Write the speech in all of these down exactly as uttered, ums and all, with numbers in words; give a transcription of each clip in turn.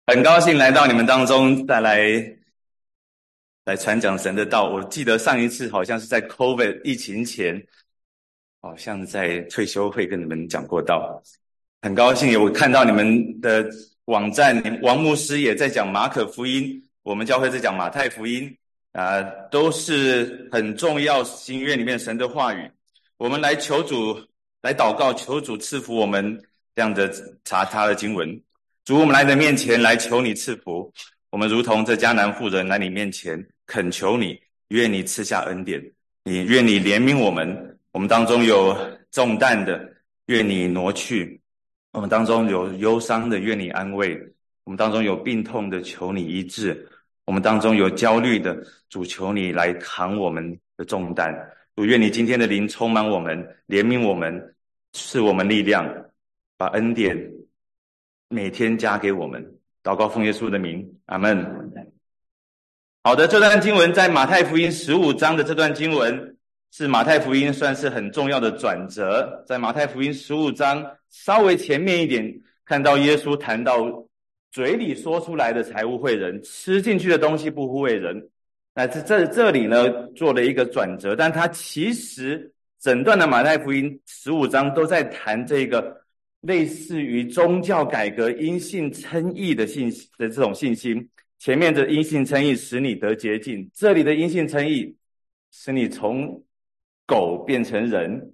很高兴来到你们当中，再来来传讲神的道。我记得上一次好像是在 COVID 疫情前，好像在退休会跟你们讲过道。很高兴有看到你们的网站，王牧师也在讲马可福音，我们教会在讲马太福音，啊、呃，都是很重要新约里面神的话语。我们来求主来祷告，求主赐福我们这样的查他的经文。主，我们来你的面前来求你赐福，我们如同这迦南妇人来你面前恳求你，愿你赐下恩典，你愿你怜悯我们，我们当中有重担的，愿你挪去，我们当中有忧伤的，愿你安慰，我们当中有病痛的，求你医治，我们当中有焦虑的，主求你来扛我们的重担，主愿你今天的灵充满我们，怜悯我们，赐我们力量，把恩典每天加给我们，祷告奉耶稣的名，阿们。好的，这段经文在马太福音十五章的这段经文是马太福音算是很重要的转折。在马太福音十五章稍微前面一点，看到耶稣谈到嘴里说出来的财物惠人，吃进去的东西不乎为人。那这这这里呢做了一个转折，但他其实整段的马太福音十五章都在谈这个类似于宗教改革因信称义的信的这种信心。前面的因信称义使你得洁净，这里的因信称义使你从狗变成人。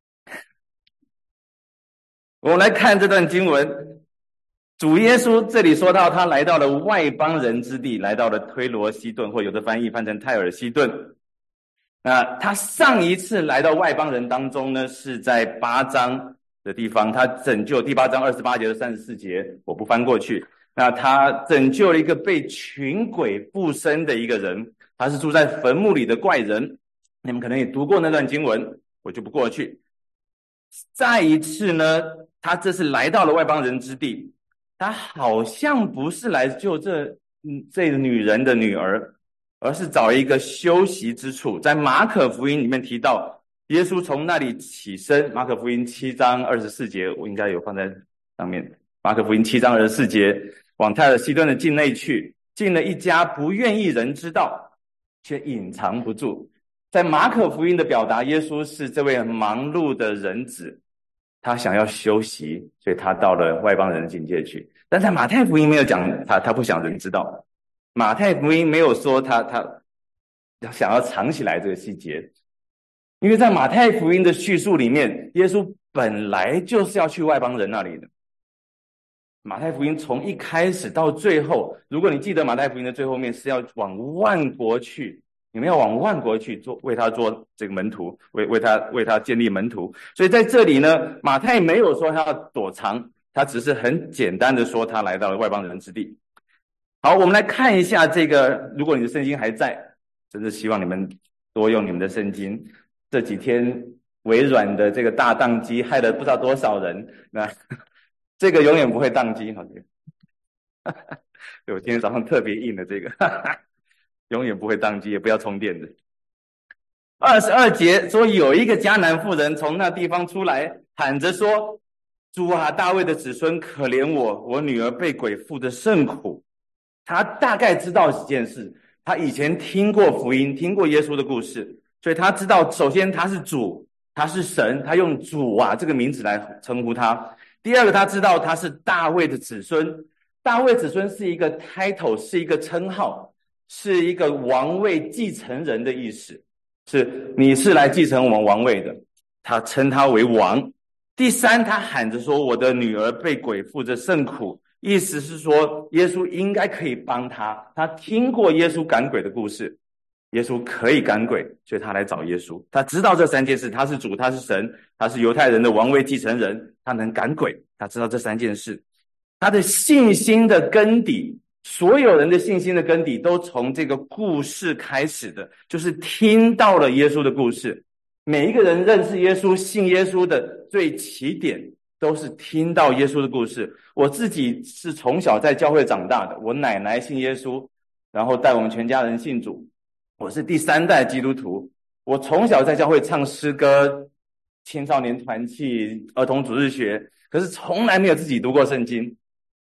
我们来看这段经文，主耶稣这里说到他来到了外邦人之地，来到了推罗西顿，或有的翻译翻成泰尔西顿。那他上一次来到外邦人当中呢，是在八章的地方，他拯救第八章二十八节的三十四节，我不翻过去。那他拯救了一个被群鬼附身的一个人，他是住在坟墓里的怪人，你们可能也读过那段经文，我就不过去。再一次呢，他这次来到了外邦人之地，他好像不是来救这嗯这个女人的女儿，而是找一个休息之处。在马可福音里面提到耶稣从那里起身，马可福音七章二十四节，我应该有放在上面。马可福音七章二十四节，往泰尔西顿的境内去，进了一家不愿意人知道，却隐藏不住。在马可福音的表达，耶稣是这位忙碌的人子，他想要休息，所以他到了外邦人的境界去。但在马太福音没有讲他他不想人知道，马太福音没有说他他想要藏起来这个细节，因为在马太福音的叙述里面，耶稣本来就是要去外邦人那里的。马太福音从一开始到最后，如果你记得马太福音的最后面是要往万国去，你们要往万国去做，为他做这个门徒，为为他为他建立门徒。所以在这里呢，马太没有说他要躲藏，他只是很简单的说他来到了外邦人之地。好，我们来看一下这个，如果你的圣经还在，真的希望你们多用你们的圣经。这几天微软的这个大宕机害了不知道多少人，那这个永远不会宕机，好这个对，我今天早上特别印了这个永远不会宕机，也不要充电的。二十二节说，有一个迦南妇人从那地方出来，喊着说：主啊，大卫的子孙，可怜我，我女儿被鬼附得甚苦。他大概知道几件事，他以前听过福音，听过耶稣的故事，所以他知道，首先他是主，他是神，他用主啊这个名字来称呼他。第二个，他知道他是大卫的子孙，大卫子孙是一个 title， 是一个称号，是一个王位继承人的意思，是你是来继承我们王位的，他称他为王。第三，他喊着说，我的女儿被鬼附着甚苦，意思是说耶稣应该可以帮他，他听过耶稣赶鬼的故事，耶稣可以赶鬼，所以他来找耶稣。他知道这三件事，他是主，他是神，他是犹太人的王位继承人，他能赶鬼，他知道这三件事。他的信心的根底，所有人的信心的根底都从这个故事开始的，就是听到了耶稣的故事。每一个人认识耶稣、信耶稣的最起点都是听到耶稣的故事。我自己是从小在教会长大的，我奶奶信耶稣，然后带我们全家人信主。我是第三代基督徒，我从小在教会唱诗歌、青少年团契、儿童主日学，可是从来没有自己读过圣经。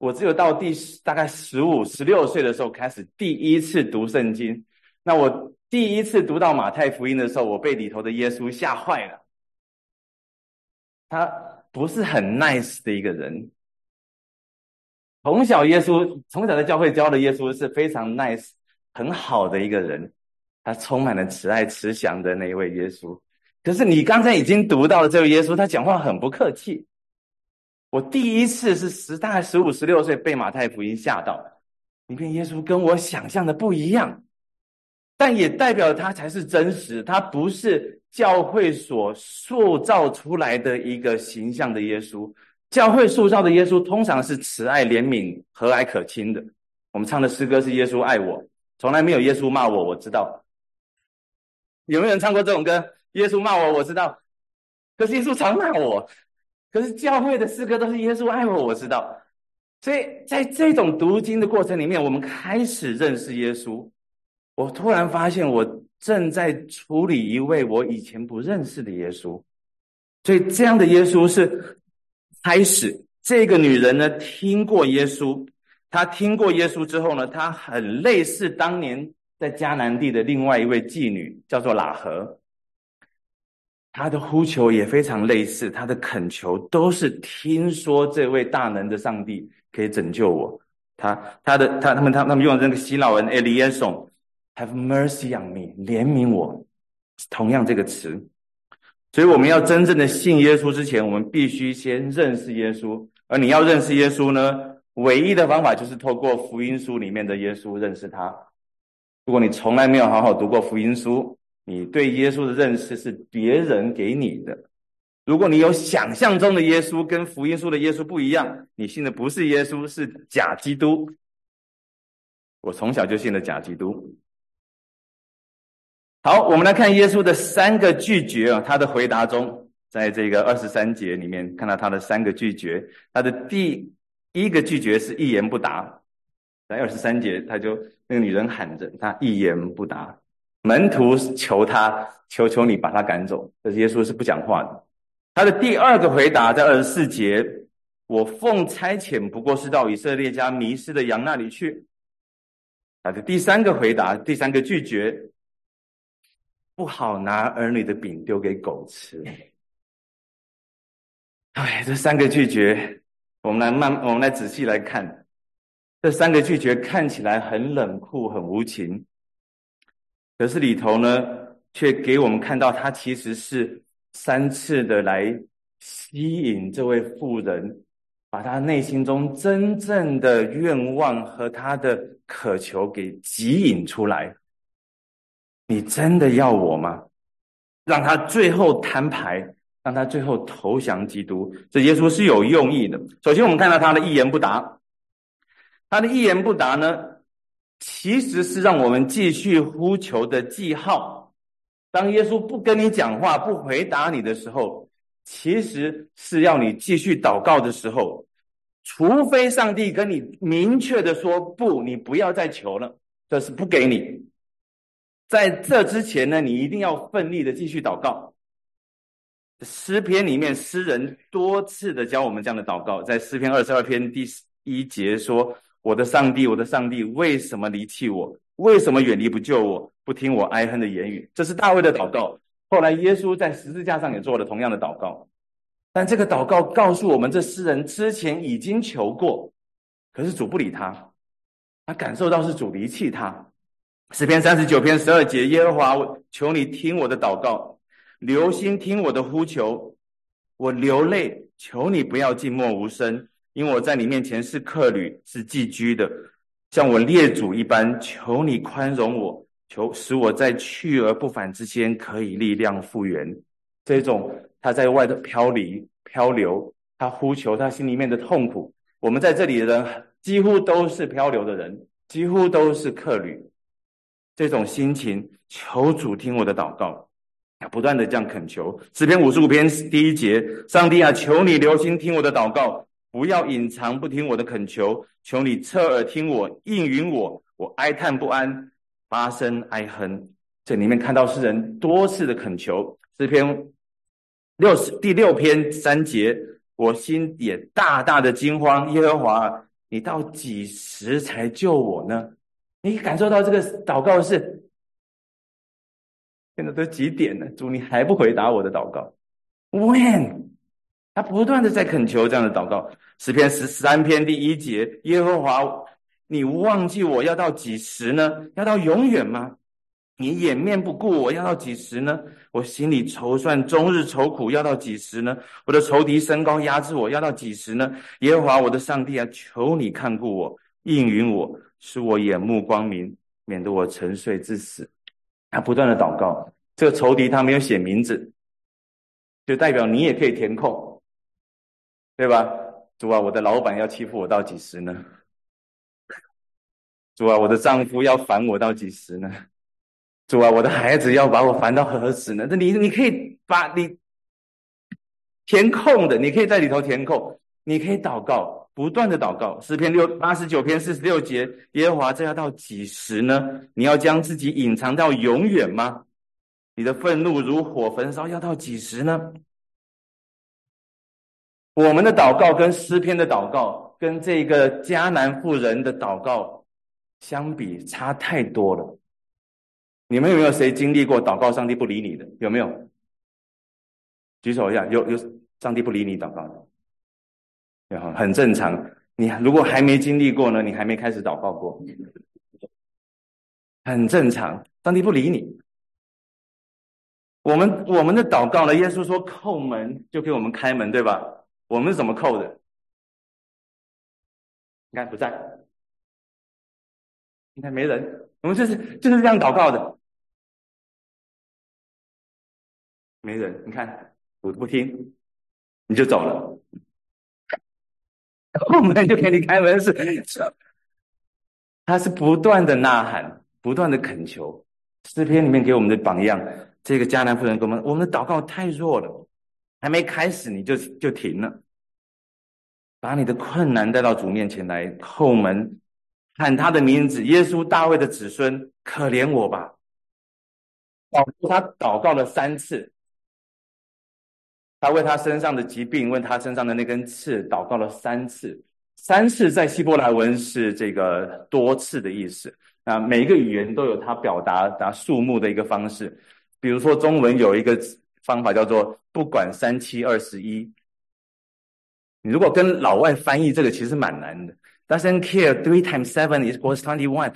我只有到第大概十五、十六岁的时候开始第一次读圣经。那我第一次读到马太福音的时候，我被里头的耶稣吓坏了。他不是很 nice 的一个人。从小耶稣，从小在教会教的耶稣是非常 nice、很好的一个人，他充满了慈爱、慈祥的那一位耶稣。可是你刚才已经读到了这位耶稣，他讲话很不客气。我第一次是十大概十五、十六岁被马太福音吓到，里面耶稣跟我想象的不一样，但也代表他才是真实，他不是教会所塑造出来的一个形象的耶稣。教会塑造的耶稣通常是慈爱、怜悯、和蔼可亲的。我们唱的诗歌是耶稣爱我，从来没有耶稣骂我，我知道。有没有人唱过这种歌？耶稣骂我，我知道。可是耶稣常骂我。可是教会的诗歌都是耶稣爱我，我知道。所以在这种读经的过程里面，我们开始认识耶稣。我突然发现我正在处理一位我以前不认识的耶稣。所以这样的耶稣是开始，这个女人呢听过耶稣，她听过耶稣之后呢，她很类似当年在迦南地的另外一位妓女，叫做喇合。她的呼求也非常类似，她的恳求都是听说这位大能的上帝可以拯救我。他他的他他们他他们用的这个希腊文 Elieson Have mercy on me， 怜悯我，同样这个词。所以我们要真正的信耶稣之前，我们必须先认识耶稣。而你要认识耶稣呢，唯一的方法就是透过福音书里面的耶稣认识他。如果你从来没有好好读过福音书，你对耶稣的认识是别人给你的。如果你有想象中的耶稣跟福音书的耶稣不一样，你信的不是耶稣，是假基督。我从小就信了假基督。好，我们来看耶稣的三个拒绝啊，他的回答中，在这个二十三节里面看到他的三个拒绝。他的第一个拒绝是一言不答，在二十三节他就那个女人喊着，他一言不答。门徒求他，求求你把他赶走，但是耶稣是不讲话的。他的第二个回答在二十四节，我奉差遣不过是到以色列家迷失的羊那里去。他的第三个回答，第三个拒绝，不好拿儿女的饼丢给狗吃。哎，这三个拒绝，我们来慢，我们来仔细来看。这三个拒绝看起来很冷酷、很无情，可是里头呢，却给我们看到他其实是三次的来吸引这位妇人，把他内心中真正的愿望和他的渴求给吸引出来。你真的要我吗？让他最后摊牌，让他最后投降基督。这耶稣是有用意的。首先我们看到他的一言不答，他的一言不答呢，其实是让我们继续呼求的记号。当耶稣不跟你讲话，不回答你的时候，其实是要你继续祷告的时候，除非上帝跟你明确的说，不，你不要再求了，这是不给你。在这之前呢，你一定要奋力的继续祷告。诗篇里面诗人多次的教我们这样的祷告，在诗篇二十二篇第一节说，我的上帝，我的上帝，为什么离弃我？为什么远离不救我？不听我哀恨的言语？这是大卫的祷告。后来耶稣在十字架上也做了同样的祷告。但这个祷告告诉我们，这诗人之前已经求过，可是主不理他，他感受到是主离弃他。诗篇三十九篇十二节，耶和华，求你听我的祷告，留心听我的呼求，我流泪，求你不要静默无声，因为我在你面前是客旅，是寄居的，像我列祖一般，求你宽容我，求使我在去而不返之间可以力量复原。这种他在外的飘离漂流，他呼求他心里面的痛苦。我们在这里的人几乎都是漂流的人，几乎都是客旅。这种心情，求主听我的祷告，不断的这样恳求。诗篇五十五篇第一节，上帝啊，求你留心听我的祷告，不要隐藏不听我的恳求，求你侧耳听我，应允我，我哀叹不安，发声哀哼。这里面看到诗人多次的恳求。诗篇六十第六篇三节，我心也大大的惊慌，耶和华， 你到几时才救我呢？你感受到这个祷告是现在都几点了，主你还不回答我的祷告 When 他不断的在恳求这样的祷告。诗篇十三篇第一节，耶和华你忘记我要到几时呢？要到永远吗？你掩面不顾我要到几时呢？我心里筹算，终日愁苦，要到几时呢？我的仇敌升高压制我，要到几时呢？耶和华我的上帝啊，求你看顾我，应允我，使我眼目光明，免得我沉睡至死。他不断的祷告，这个仇敌他没有写名字，就代表你也可以填空，对吧？主啊，我的老板要欺负我到几时呢？主啊，我的丈夫要烦我到几时呢？主啊，我的孩子要把我烦到何时呢？那你你可以把你填空的，你可以在里头填空，你可以祷告，不断的祷告。诗篇六八十九篇四十六节，耶和华这要到几时呢？你要将自己隐藏到永远吗？你的愤怒如火焚烧，要到几时呢？我们的祷告跟诗篇的祷告，跟这个迦南妇人的祷告相比，差太多了。你们有没有谁经历过祷告上帝不理你的？有没有？举手一下，有有上帝不理你祷告的？有，很正常。你如果还没经历过呢，你还没开始祷告过，很正常。上帝不理你。我们我们的祷告呢？耶稣说叩门就给我们开门，对吧？我们是怎么叩的？你看不在，你看没人，我们就是就是这样祷告的。没人，你看我不听，你就走了。叩门就给你开门是，他是不断的呐喊，不断的恳求。诗篇里面给我们的榜样，这个迦南妇人给我们，我们的祷告太弱了，还没开始你就就停了。把你的困难带到主面前来，叩门，喊他的名字，耶稣大卫的子孙，可怜我吧。他祷告了三次，他为他身上的疾病，为他身上的那根刺祷告了三次。三次在希伯来文是这个多次的意思。啊，每一个语言都有它表达达数目的一个方式。比如说中文有一个方法叫做不管三七二十一。你如果跟老外翻译这个其实蛮难的。Doesn't care three times seven equals twenty-one。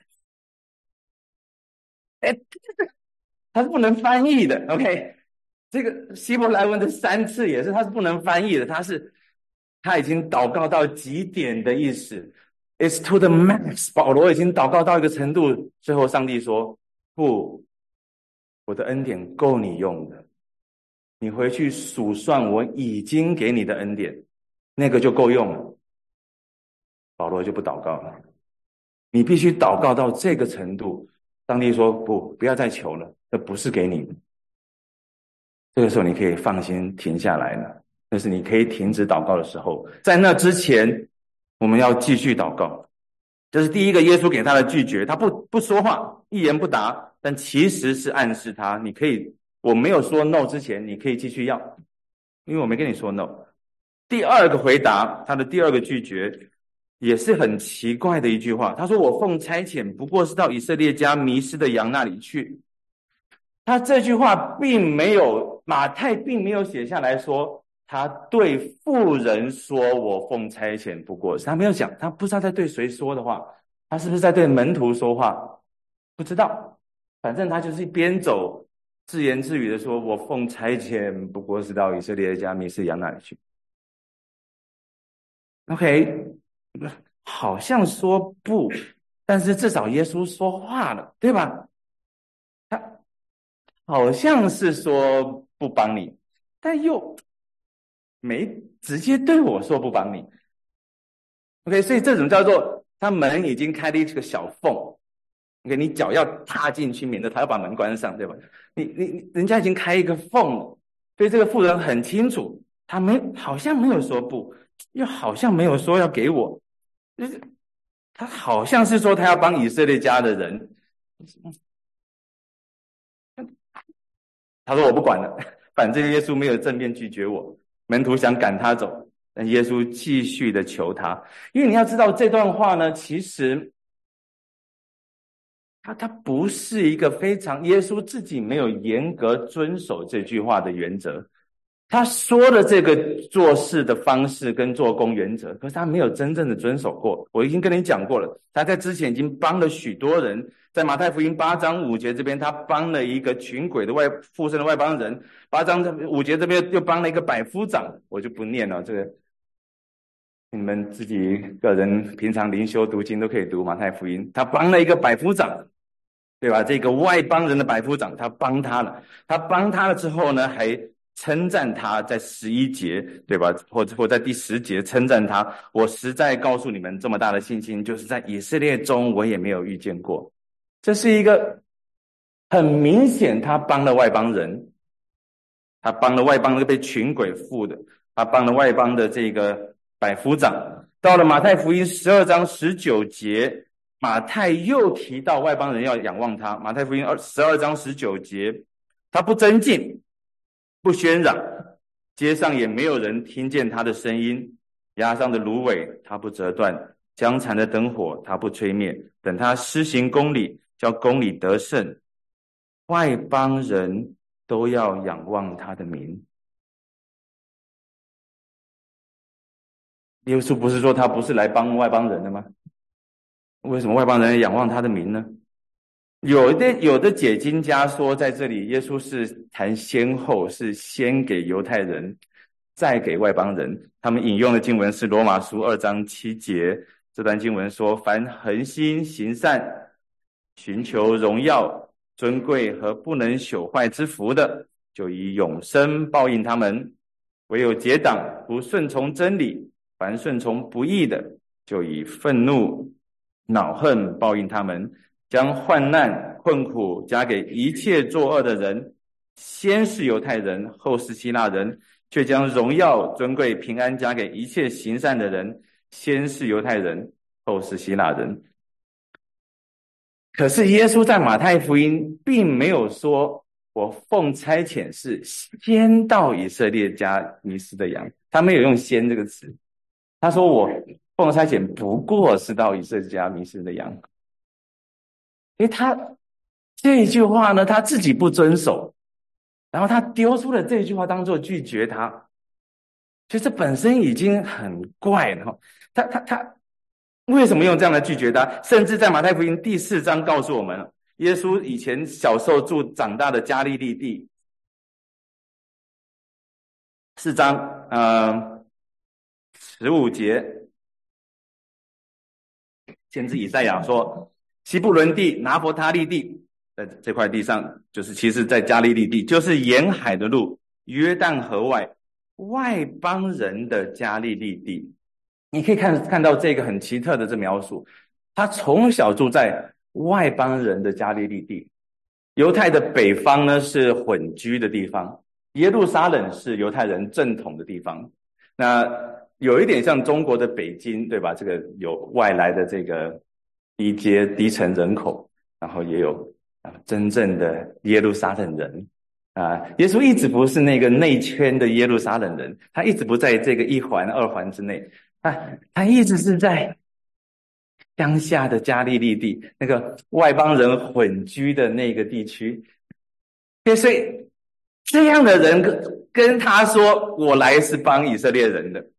哎，它是不能翻译的。OK， 这个希伯来文的三次也是，它是不能翻译的。它是他已经祷告到极点的意思。It's to the max。保罗已经祷告到一个程度，最后上帝说：“不，我的恩典够你用的。你回去数算我已经给你的恩典，那个就够用了。”保罗就不祷告了。你必须祷告到这个程度，上帝说：“不，不要再求了，这不是给你的。”这个时候你可以放心停下来了，那是你可以停止祷告的时候。在那之前，我们要继续祷告。这是第一个耶稣给他的拒绝，他不不说话，一言不答，但其实是暗示他，你可以，我没有说 no 之前，你可以继续要，因为我没跟你说 no。第二个回答，他的第二个拒绝也是很奇怪的一句话，他说：“我奉差遣，不过是到以色列家迷失的羊那里去。”他这句话并没有，马太并没有写下来说他对妇人说：“我奉差遣不过是。”他没有讲，他不知道在对谁说的话，他是不是在对门徒说话？不知道，反正他就是边走自言自语的说：“我奉差遣不过是到以色列家迷失羊那里去。” OK， 好像说不，但是至少耶稣说话了，对吧？他好像是说不帮你，但又没直接对我说不帮你。OK， 所以这种叫做他门已经开了一个小缝。OK， 你脚要踏进去，免得他要把门关上，对吧？你你人家已经开一个缝了，所以这个妇人很清楚，他没好像没有说不，又好像没有说要给我，就是他好像是说他要帮以色列家的人。他说我不管了，反正耶稣没有正面拒绝我，门徒想赶他走， 但耶稣继续的求他，因为你要知道这段话呢，其实他他不是一个非常，耶稣自己没有严格遵守这句话的原则。他说的这个做事的方式跟做工原则，可是他没有真正的遵守过。我已经跟你讲过了，他在之前已经帮了许多人，在马太福音八章五节这边，他帮了一个群鬼的外附身的外邦人；八章五节这边又帮了一个百夫长，我就不念了，这个你们自己个人平常灵修读经都可以读马太福音。他帮了一个百夫长，对吧？这个外邦人的百夫长，他帮他了，他帮他了之后呢，还称赞他，在十一节，对吧？或者或在第十节称赞他，我实在告诉你们，这么大的信心，就是在以色列中我也没有遇见过。这是一个很明显，他帮了外邦人，他帮了外邦那个被群鬼附的，他帮了外邦的这个百夫长。到了马太福音十二章十九节，马太又提到外邦人要仰望他。马太福音十二章十九节，他不争竞，不喧嚷，街上也没有人听见他的声音。崖上的芦苇他不折断，将残的灯火他不吹灭，等他施行公理，叫公理得胜，外邦人都要仰望他的名。耶稣不是说他不是来帮外邦人的吗？为什么外邦人要仰望他的名呢？有的有的解经家说，在这里耶稣是谈先后，是先给犹太人，再给外邦人。他们引用的经文是罗马书二章七节，这段经文说：凡恒心行善，寻求荣耀、尊贵和不能朽坏之福的，就以永生报应他们；唯有结党不顺从真理，凡顺从不义的，就以愤怒、恼恨报应他们。将患难困苦加给一切作恶的人，先是犹太人，后是希腊人，却将荣耀、尊贵、平安加给一切行善的人，先是犹太人，后是希腊人。可是耶稣在马太福音并没有说，我奉差遣是先到以色列家迷失的羊，他没有用先这个词，他说我奉差遣不过是到以色列家迷失的羊。因为他这句话呢，他自己不遵守，然后他丢出了这句话当作拒绝他，所以这本身已经很怪了。他他他为什么用这样的拒绝他？甚至在马太福音第四章告诉我们，耶稣以前小时候住长大的加利利地，四章呃十五节，先知以赛亚说，西布伦地、拿伯他利地，在这块地上，就是其实在加利利地，就是沿海的路，约旦河外外邦人的加利利地。你可以看看到这个很奇特的这描述，他从小住在外邦人的加利利地。犹太的北方呢是混居的地方，耶路撒冷是犹太人正统的地方。那有一点像中国的北京，对吧？这个有外来的这个低阶低层人口，然后也有啊真正的耶路撒冷人啊。耶稣一直不是那个内圈的耶路撒冷人，他一直不在这个一环二环之内，他他一直是在乡下的加利利地，那个外邦人混居的那个地区。所以这样的人跟跟他说，我来是帮以色列人的，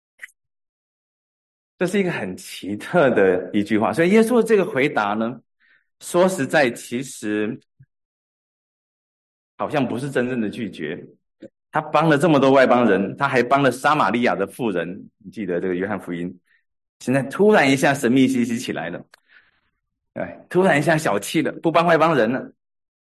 这是一个很奇特的一句话。所以耶稣的这个回答呢，说实在其实好像不是真正的拒绝。他帮了这么多外邦人，他还帮了撒玛利亚的妇人，你记得这个约翰福音，现在突然一下神秘兮兮起来了，哎，突然一下小气了，不帮外邦人了，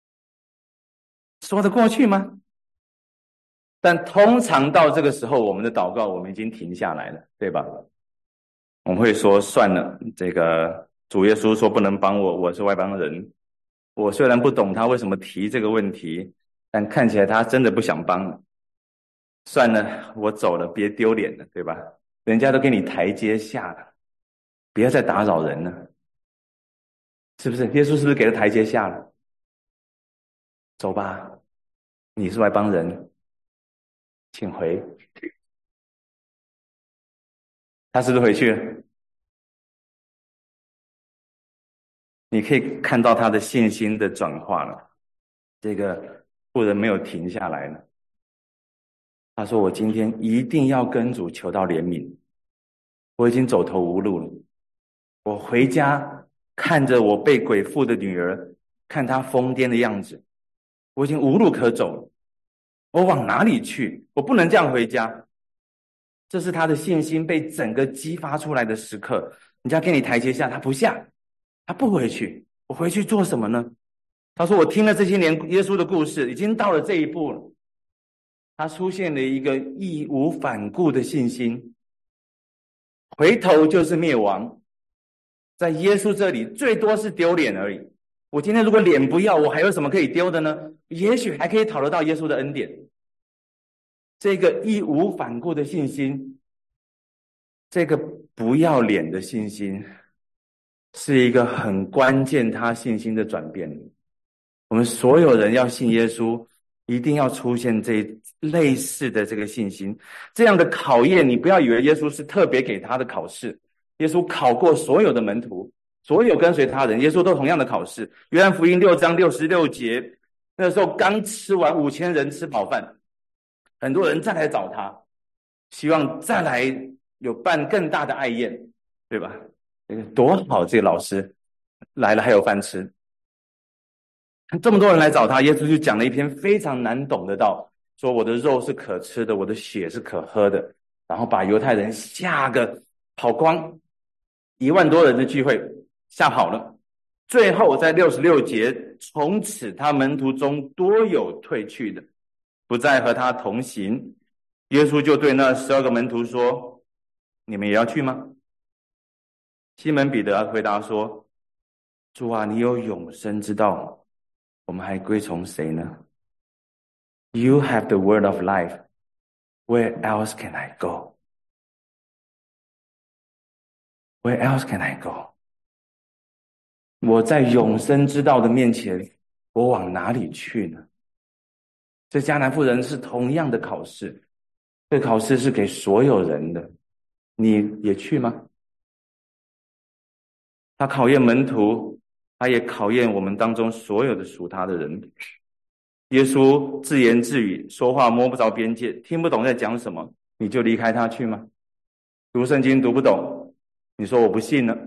说得过去吗？但通常到这个时候，我们的祷告我们已经停下来了，对吧？我们会说算了，这个主耶稣说不能帮我，我是外邦人，我虽然不懂他为什么提这个问题，但看起来他真的不想帮，算了，我走了，别丢脸了，对吧？人家都给你台阶下了，不要再打扰人了，是不是？耶稣是不是给了台阶下了？走吧，你是外邦人，请回。 他是不是回去了？你可以看到他的信心的转化了。这个妇人没有停下来了，他说：“我今天一定要跟主求到怜悯，我已经走投无路了。我回家看着我被鬼附的女儿，看她疯癫的样子，我已经无路可走了。我往哪里去？我不能这样回家。”这是他的信心被整个激发出来的时刻。人家给你台阶下，他不下，他不回去。我回去做什么呢？他说：“我听了这些年耶稣的故事，已经到了这一步了。”他出现了一个义无反顾的信心，回头就是灭亡。在耶稣这里，最多是丢脸而已。我今天如果脸不要，我还有什么可以丢的呢？也许还可以讨得到耶稣的恩典。这个义无反顾的信心，这个不要脸的信心，是一个很关键他信心的转变。我们所有人要信耶稣，一定要出现这类似的这个信心。这样的考验，你不要以为耶稣是特别给他的考试，耶稣考过所有的门徒，所有跟随他人，耶稣都同样的考试。约翰福音六章六十六节，那时候刚吃完五千人吃饱饭，很多人再来找他，希望再来有办更大的爱宴，对吧？多好，这个老师来了还有饭吃。这么多人来找他，耶稣就讲了一篇非常难懂的道，说我的肉是可吃的，我的血是可喝的，然后把犹太人吓个跑光，一万多人的聚会吓跑了。最后在六十六节，从此他门徒中多有退去的，不再和他同行。耶稣就对那十二个门徒说：“你们也要去吗？”西门彼得回答说：“主啊，你有永生之道，我们还归从谁呢？ You have the word of life. Where else can I go? Where else can I go? 我在永生之道的面前，我往哪里去呢？”这迦南妇人是同样的考试，这考试是给所有人的，你也去吗？他考验门徒，他也考验我们当中所有的属他的人。耶稣自言自语，说话摸不着边界，听不懂在讲什么，你就离开他去吗？读圣经读不懂，你说我不信了，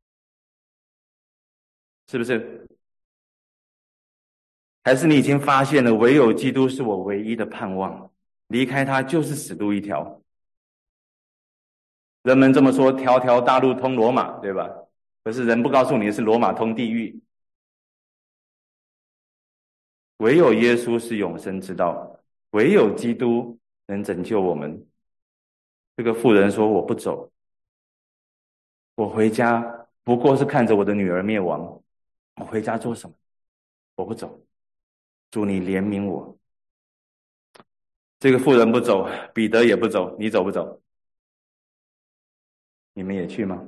是不是？还是你已经发现了唯有基督是我唯一的盼望，离开他就是死路一条。人们这么说，条条大路通罗马，对吧？可是人不告诉你是罗马通地狱。唯有耶稣是永生之道，唯有基督能拯救我们。这个妇人说：“我不走，我回家不过是看着我的女儿灭亡，我回家做什么？我不走，主你怜悯我。”这个妇人不走，彼得也不走，你走不走？你们也去吗？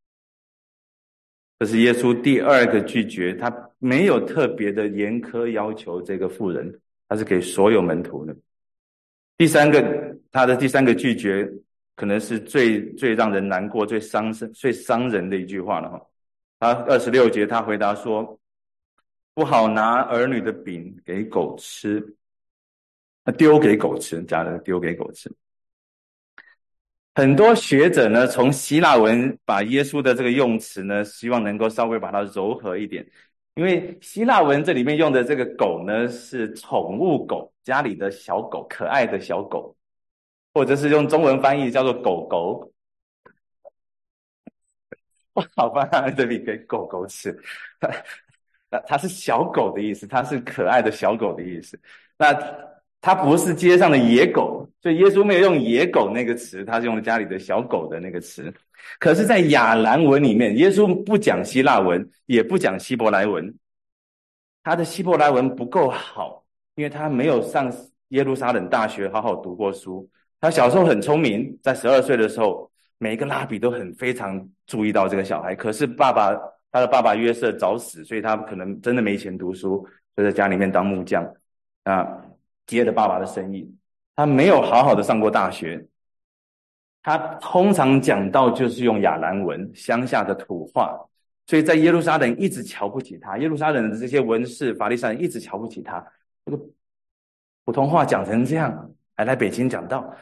这是耶稣第二个拒绝，他没有特别的严苛要求这个妇人，他是给所有门徒的。第三个，他的第三个拒绝可能是最最让人难过、最伤最伤人的一句话了哈。他二十六节他回答说：“不好拿儿女的饼给狗吃，丢给狗吃，加了丢给狗吃。”很多学者呢，从希腊文把耶稣的这个用词呢，希望能够稍微把它柔和一点，因为希腊文这里面用的这个狗呢，是宠物狗，家里的小狗，可爱的小狗，或者是用中文翻译叫做狗狗。不好吧，这里给狗狗吃，它它是小狗的意思，它是可爱的小狗的意思。那它不是街上的野狗，所以耶稣没有用野狗那个词，他是用家里的小狗的那个词。可是在亚兰文里面，耶稣不讲希腊文，也不讲希伯来文，他的希伯来文不够好，因为他没有上耶路撒冷大学好好读过书。他小时候很聪明，在十二岁的时候，每一个拉比都很非常注意到这个小孩，可是爸爸他的爸爸约瑟早死，所以他可能真的没钱读书，就在家里面当木匠啊，接了爸爸的生意。他没有好好的上过大学， 他通常讲道就是用亚兰文，乡下的土话，所以在耶路撒冷一直瞧不起他，耶路撒冷的这些文士法利赛人一直瞧不起他，这个普通话讲成这样，还来北京讲道，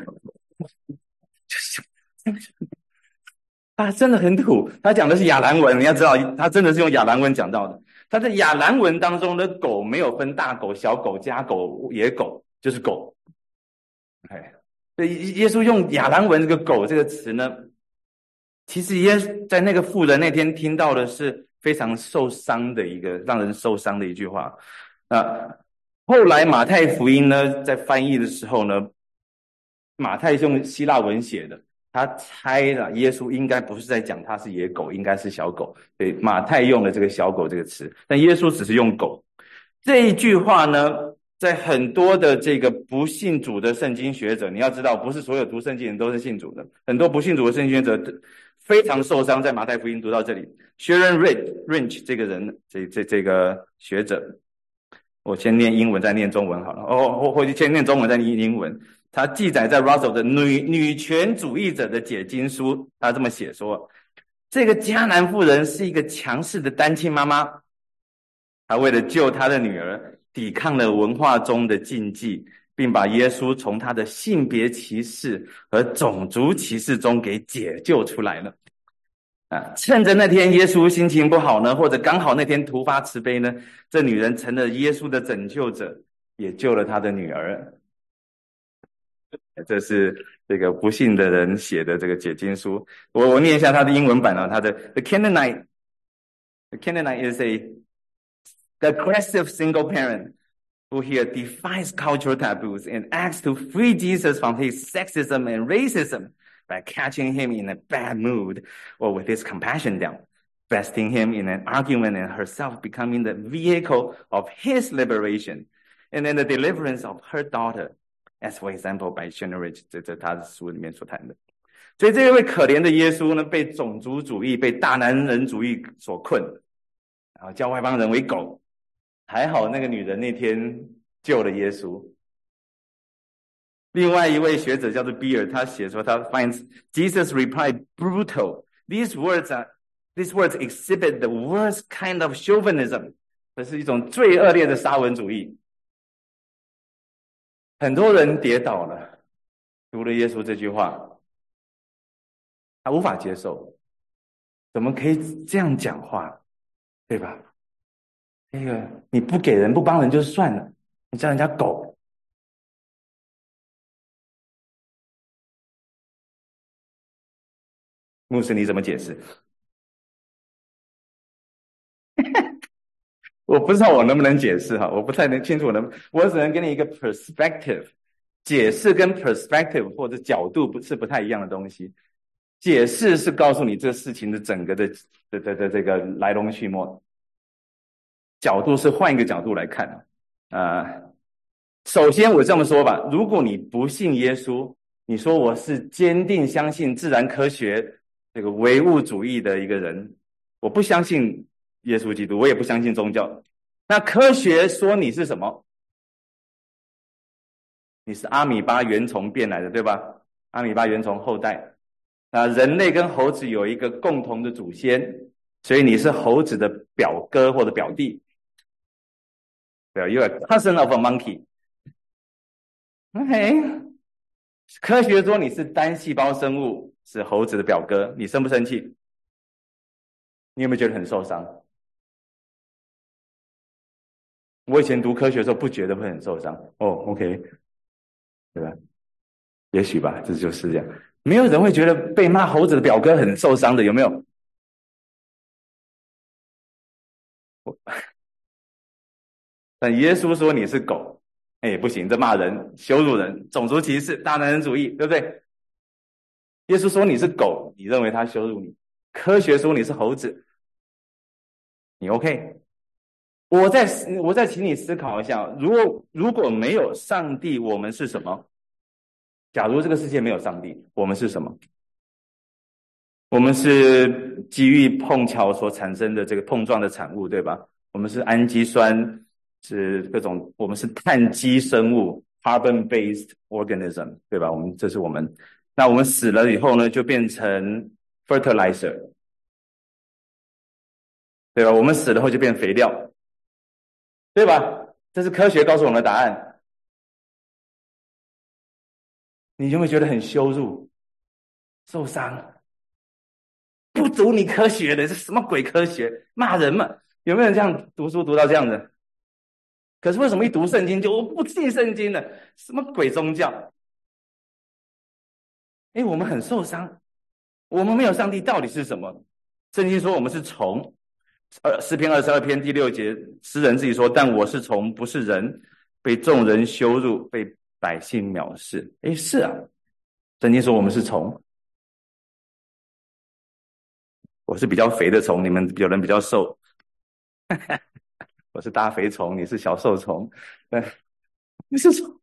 他真的很土，他讲的是亚兰文，你要知道他真的是用亚兰文讲到的。他在亚兰文当中的狗没有分大狗、小狗、家狗、野狗，就是狗。哎，所以耶稣用亚兰文这个狗这个词呢，其实耶稣在那个妇人那天听到的是非常受伤的一个让人受伤的一句话。那后来马太福音呢在翻译的时候呢，马太用希腊文写的，他猜了耶稣应该不是在讲他是野狗，应该是小狗，所以马太用了这个小狗这个词，但耶稣只是用狗。这一句话呢，在很多的这个不信主的圣经学者，你要知道不是所有读圣经人都是信主的，很多不信主的圣经学者非常受伤。在马太福音读到这里 Sharon Rich 这个人，这这这个学者，我先念英文再念中文好了，哦，或者先念中文再念英文。他记载在 Russell 的女女权主义者的解经书，他这么写说，这个迦南妇人是一个强势的单亲妈妈，她为了救她的女儿，抵抗了文化中的禁忌，并把耶稣从他的性别歧视和种族歧视中给解救出来了。啊，趁着那天耶稣心情不好呢，或者刚好那天突发慈悲呢，这女人成了耶稣的拯救者，也救了他的女儿。这是这个不信的人写的这个解经书，我我念一下他的英文版啊，他的 The Canaanite, the Canaanite is a aggressive single parent who here defies cultural taboos and acts to free Jesus from his sexism and racism by catching him in a bad mood or with his compassion down, vesting him in an argument and herself becoming the vehicle of his liberation, and then the deliverance of her daughter.As for example, by Sharon Rich， 这这他的书里面所谈的。所以这位可怜的耶稣呢，被种族主义、被大男人主义所困，然后叫外邦人为狗。还好那个女人那天救了耶稣。另外一位学者叫做比尔，他写说他 finds Jesus replied brutal. These words are these words exhibit the worst kind of chauvinism. 这是一种最恶劣的沙文主义。很多人跌倒了，读了耶稣这句话，他无法接受，怎么可以这样讲话，对吧？那个你不给人不帮人就算了，你叫人家狗。牧师你怎么解释？我不知道我能不能解释哈，我不太能清楚我能，我只能给你一个 perspective。解释跟 perspective 或者角度不是不太一样的东西。解释是告诉你这事情的整个的的的的这个来龙去脉，角度是换一个角度来看啊、呃。首先我这么说吧，如果你不信耶稣，你说我是坚定相信自然科学这个唯物主义的一个人，我不相信耶稣基督，我也不相信宗教。那科学说你是什么？你是阿米巴原虫变来的，对吧？阿米巴原虫后代。那人类跟猴子有一个共同的祖先，所以你是猴子的表哥或者表弟。对 ，You're a cousin of a monkey. OK， 科学说你是单细胞生物，是猴子的表哥，你生不生气？你有没有觉得很受伤？我以前读科学的时候不觉得会很受伤。哦 ，OK。对吧？也许吧，这就是这样。没有人会觉得被骂猴子的表哥很受伤的，有没有？但耶稣说你是狗，哎，不行，这骂人、羞辱人、种族歧视、大男人主义，对不对？耶稣说你是狗，你认为他羞辱你；科学说你是猴子，你 OK？ 我再我再请你思考一下，如果如果没有上帝，我们是什么？假如这个世界没有上帝，我们是什么？我们是机遇碰巧所产生的这个碰撞的产物，对吧？我们是氨基酸，是各种，我们是碳基生物 （carbon-based organism）， 对吧？我们这是我们那我们死了以后呢，就变成 fertilizer， 对吧？我们死了后就变肥料，对吧？这是科学告诉我们的答案。你有没有觉得很羞辱、受伤？不读你科学的，这什么鬼科学？骂人嘛？有没有人这样读书读到这样的？可是为什么一读圣经就我不信圣经了？什么鬼宗教？因为我们很受伤，我们没有上帝到底是什么？圣经说我们是虫，呃，诗篇二十二篇第六节，诗人自己说：“但我是虫，不是人，被众人羞辱，被百姓藐视。”诶，是啊，圣经说我们是虫，我是比较肥的虫，你们有人比较瘦，我是大肥虫，你是小瘦虫，对，你是虫。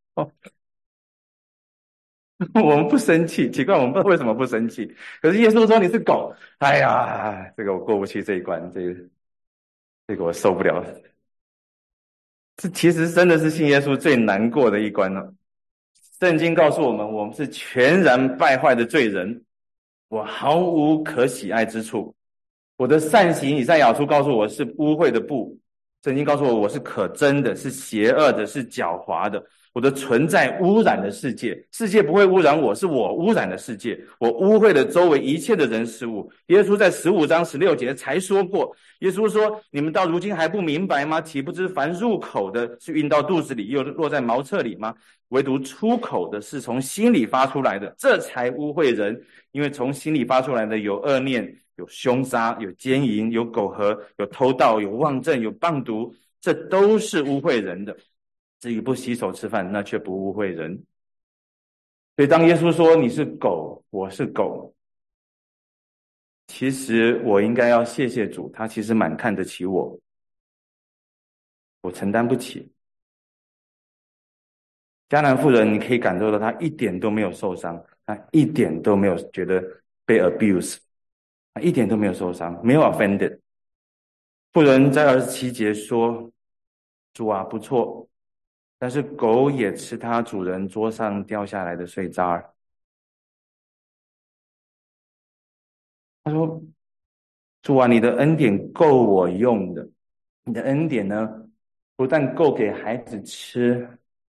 我们不生气，奇怪，我们不知道为什么不生气。可是耶稣说你是狗，哎呀，这个我过不去这一关，这个这个我受不了。这其实真的是信耶稣最难过的一关了。圣经告诉我们，我们是全然败坏的罪人，我毫无可喜爱之处。我的善行，以赛亚书告诉我是污秽的布，圣经告诉我我是可憎的，是邪恶的，是狡猾的。我的存在污染了世界，世界不会污染我，是我污染了世界，我污秽了周围一切的人事物。耶稣在十五章十六节才说过，耶稣说：“你们到如今还不明白吗？岂不知凡入口的是运到肚子里，又落在茅厕里吗？唯独出口的是从心里发出来的，这才污秽人。因为从心里发出来的有恶念，有凶杀，有奸淫，有苟合，有偷盗，有妄证，有谤毒，这都是污秽人的。至于不洗手吃饭，那却不污秽人。”所以当耶稣说你是狗，我是狗，其实我应该要谢谢主，他其实蛮看得起我，我承担不起。迦南妇人，你可以感受到她一点都没有受伤，她一点都没有觉得被 abuse， 她一点都没有受伤，没有 offended。妇人在二十七节说：“主啊，不错，但是狗也吃它主人桌上掉下来的碎渣儿。”他说：“主啊，你的恩典够我用的，你的恩典呢，不但够给孩子吃，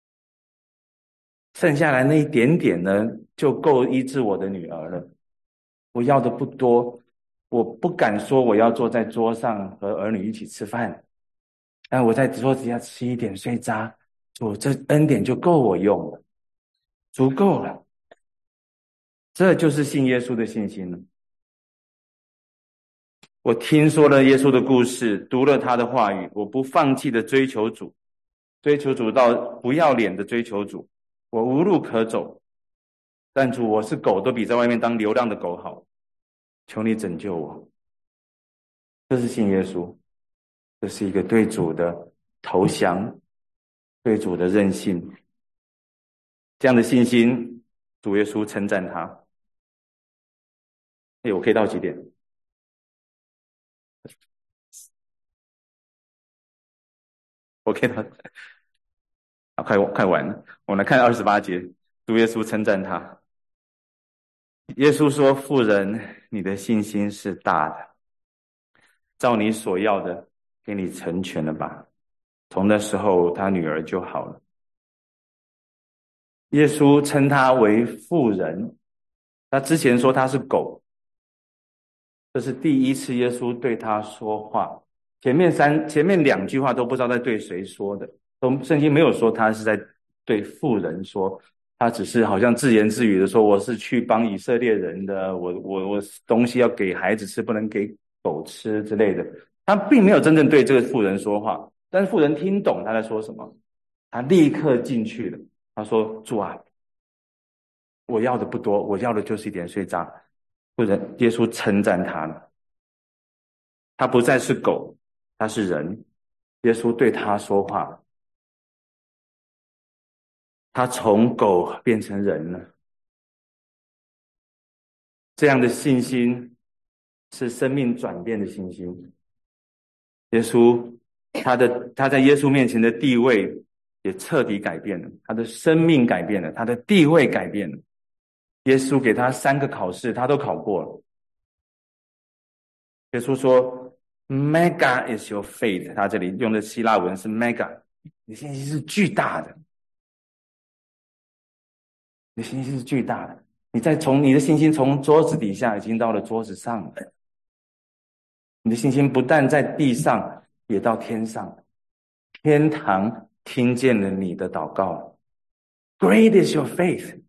剩下来那一点点呢，就够医治我的女儿了。我要的不多，我不敢说我要坐在桌上和儿女一起吃饭，但我在桌子下吃一点碎渣，主，这恩典就够我用了，足够了。这就是信耶稣的信心了。我听说了耶稣的故事，读了他的话语，我不放弃的追求主，追求主到不要脸的追求主，我无路可走，但主，我是狗都比在外面当流浪的狗好，求你拯救我。这是信耶稣，这是一个对主的投降，对主的任性。这样的信心，主耶稣称赞他。哎，我可以到几点？我可以到，好，快快完了。我们来看二十八节，主耶稣称赞他。耶稣说：“妇人，你的信心是大的，照你所要的，给你成全了吧。”从那时候，他女儿就好了。耶稣称他为妇人，他之前说他是狗，这是第一次耶稣对他说话。前面三前面两句话都不知道在对谁说的，都圣经没有说他是在对妇人说，他只是好像自言自语的说：“我是去帮以色列人的，我我我东西要给孩子吃，不能给狗吃之类的。”他并没有真正对这个妇人说话，但是妇人听懂他在说什么，他立刻进去了。他说：“主啊，我要的不多，我要的就是一点碎渣。”妇人，耶稣称赞他了，他不再是狗，他是人。耶稣对他说话，他从狗变成人了。这样的信心是生命转变的信心。耶稣他的他在耶稣面前的地位也彻底改变了，他的生命改变了，他的地位改变了。 耶稣给他三个考试，他都考过了。耶稣说 Mega is your faith， 他这里用的希腊文是 Mega， 你的信心是巨大的，你的信心是巨大的，你在从你的信心从桌子底下已经到了桌子上了，你的信心不但在地上，也到天上，天堂听见了你的祷告。Great is your faith。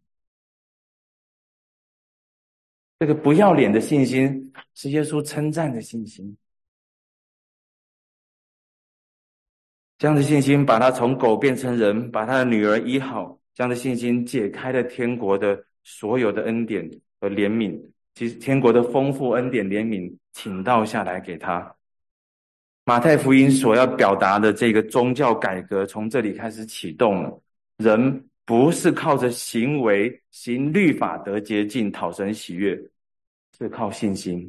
这个不要脸的信心是耶稣称赞的信心。这样的信心把他从狗变成人，把他的女儿医好，这样的信心解开了天国的所有的恩典和怜悯，其实天国的丰富恩典怜悯倾倒下来给他。马太福音所要表达的这个宗教改革从这里开始启动了。人不是靠着行为行律法得洁净讨神喜悦，是靠信心。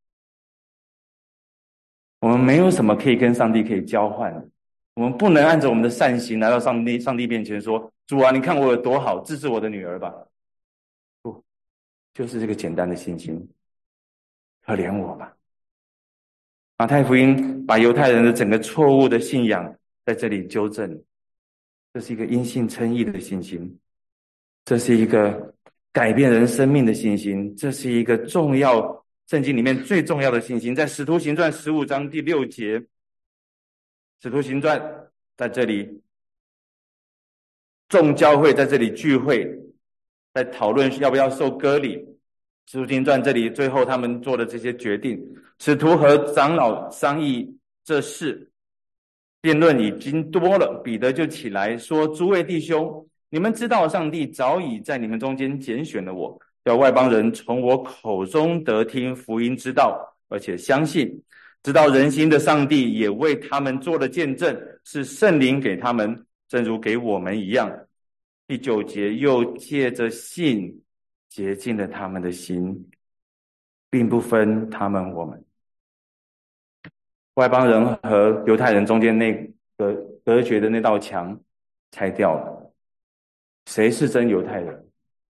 我们没有什么可以跟上帝可以交换的，我们不能按照我们的善行来到上帝上帝面前说，主啊，你看我有多好，治治我的女儿吧。不，就是这个简单的信心，可怜我吧。马太福音把犹太人的整个错误的信仰在这里纠正，这是一个因信称义的信心，这是一个改变人生命的信心，这是一个重要圣经里面最重要的信心。在使徒行传十五章第六节，使徒行传在这里众教会在这里聚会，在讨论要不要受割礼。使徒行传这里最后他们做的这些决定，使徒和长老商议这事，辩论已经多了，彼得就起来说，诸位弟兄，你们知道上帝早已在你们中间拣选了我，要外邦人从我口中得听福音之道，而且相信，知道人心的上帝也为他们做了见证，是圣灵给他们，正如给我们一样。第九节，又借着信洁净了他们的心，并不分他们我们。外邦人和犹太人中间那个隔绝的那道墙拆掉了，谁是真犹太人？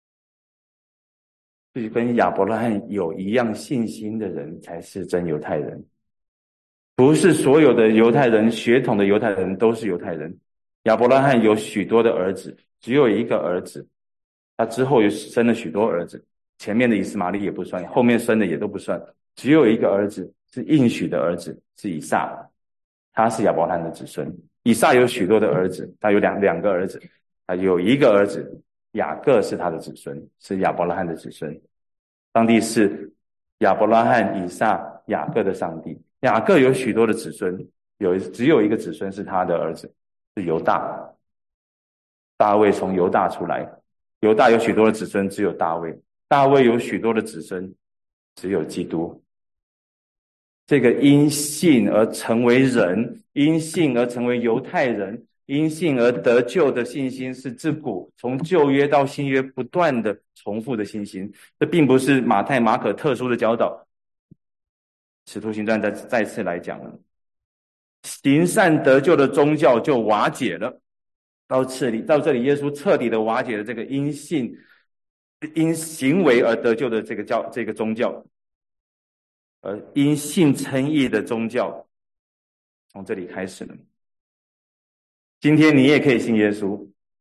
就是跟亚伯拉罕有一样信心的人才是真犹太人，不是所有的犹太人血统的犹太人都是犹太人。亚伯拉罕有许多的儿子，只有一个儿子，他之后又生了许多儿子，前面的以斯玛利也不算，后面生的也都不算，只有一个儿子是应许的儿子，是以撒，他是亚伯拉罕的子孙。以撒有许多的儿子，他有两两个儿子，他有一个儿子雅各是他的子孙，是亚伯拉罕的子孙。上帝是亚伯拉罕、以撒、雅各的上帝。雅各有许多的子孙，有只有一个子孙是他的儿子，是犹大。大卫从犹大出来，犹大有许多的子孙，只有大卫。大卫有许多的子孙，只有基督。这个因信而成为人，因信而成为犹太人，因信而得救的信心，是自古从旧约到新约不断的重复的信心。这并不是马太、马可特殊的教导。使徒行传再再次来讲了，行善得救的宗教就瓦解了。到这里，到这里，耶稣彻底的瓦解了这个因信、因行为而得救的这个教、这个宗教，而因信称义的宗教，从这里开始了。今天你也可以信耶稣，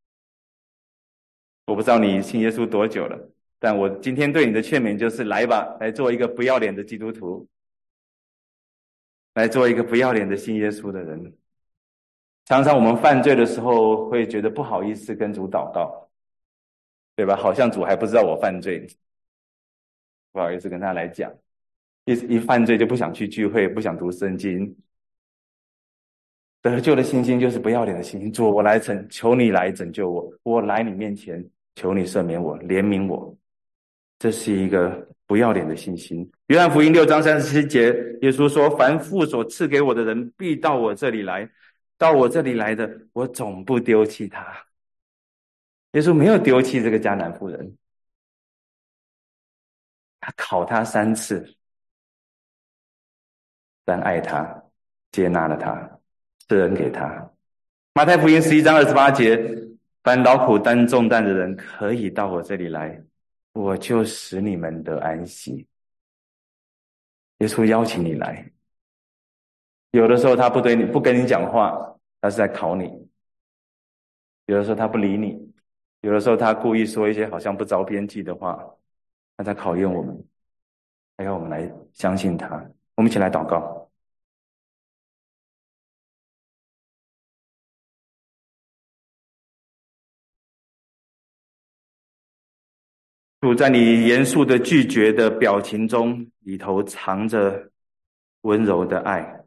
我不知道你信耶稣多久了，但我今天对你的劝勉就是：来吧，来做一个不要脸的基督徒，来做一个不要脸的信耶稣的人。常常我们犯罪的时候会觉得不好意思跟主祷告，对吧？好像主还不知道我犯罪，不好意思跟他来讲。一一犯罪就不想去聚会，不想读圣经。得救的信心就是不要脸的信心。主，我来拯，求你来拯救我，我来你面前，求你赦免我，怜悯我。这是一个不要脸的信心。约翰福音六章三十七节，耶稣说：凡父所赐给我的人，必到我这里来。到我这里来的，我总不丢弃他。耶稣没有丢弃这个迦南妇人，他考他三次，但爱他，接纳了他，施恩给他。马太福音十一章二十八节，凡劳苦担重担的人，可以到我这里来， 我就使你们得安息。耶稣邀请你来，有的时候他不对你不跟你讲话，他是在考你；有的时候他不理你，有的时候他故意说一些好像不着边际的话，他在考验我们，还要我们来相信他。我们一起来祷告。主，在你严肃的拒绝的表情中，里头藏着温柔的爱。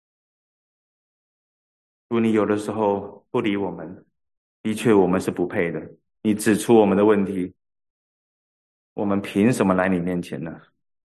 主，你有的时候不理我们，的确我们是不配的。你指出我们的问题，我们凭什么来你面前呢？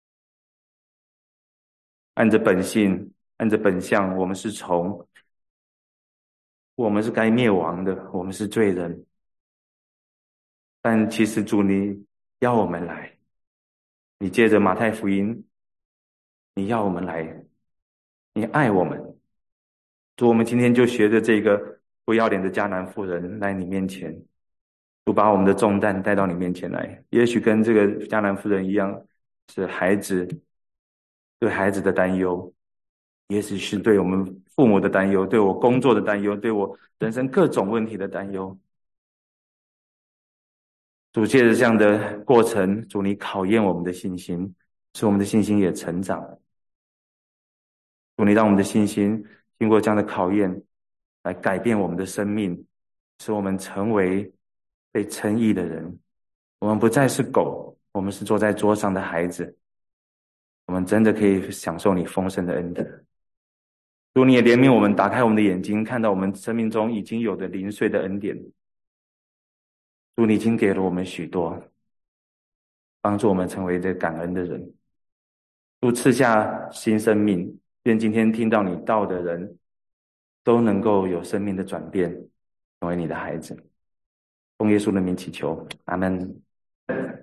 按着本性，按着本相，我们是虫，我们是该灭亡的，我们是罪人。但其实主，你要我们来，你借着马太福音，你要我们来，你爱我们。主，我们今天就学着这个不要脸的迦南妇人来你面前，主把我们的重担带到你面前来。也许跟这个迦南妇人一样，是孩子对孩子的担忧，也许是对我们父母的担忧，对我工作的担忧，对我人生各种问题的担忧。主，借着这样的过程，主你考验我们的信心，使我们的信心也成长。主，你让我们的信心经过这样的考验，来改变我们的生命，使我们成为被称义的人。我们不再是狗，我们是坐在桌上的孩子。我们真的可以享受你丰盛的恩典。主，你也怜悯我们，打开我们的眼睛，看到我们生命中已经有的零碎的恩典。主，你已经给了我们许多，帮助我们成为这感恩的人。主，赐下新生命，愿今天听到你道的人都能够有生命的转变，成为你的孩子。奉耶稣的名祈求，阿们。